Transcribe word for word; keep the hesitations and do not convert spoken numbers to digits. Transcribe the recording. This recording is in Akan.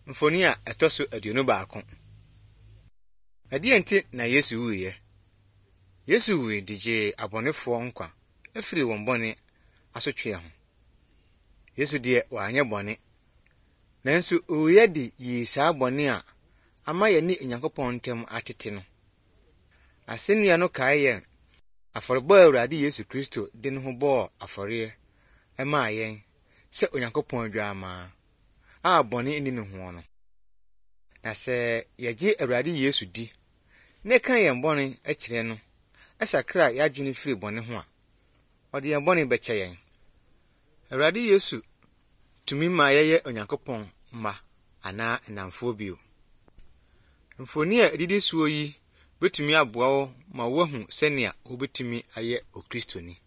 Mfoni a ɛtɔ so aduonu baako. Ɛdeɛ nti na Yesu wuiɛ. Yesu wui de gyee abɔnefoɔ nkwa afiri wɔn bɔne asotweɛ ho. Yesu deɛ wanyɛ bɔne, nanso owuiɛ de yii saa bɔne a ama yɛne Onyankopɔn ntam atete no. Asɛnnua no kae yɛn afɔrebɔ a Awurade Yesu Kristo de ne ho bɔɔ afɔre ɛmaa yɛn sɛ Onyankopɔn dwammaa a bɔne nni ne ho no. Na sɛ yɛgye Awurade Yesu di, na ɛka yɛn bɔne akyerɛ no, ɛsakra yɛadwene firi bɔne ho a, ɔde yɛn bɔne bɛkyɛ yɛn. Awurade Yesu tumi ma yɛyɛ Onyankopɔn mma anaa nnamfoɔ bio. Mfoni a edidi soɔ yi betumi aboa wo ma woahu sɛnea wobetumi ayɛ Okristoni.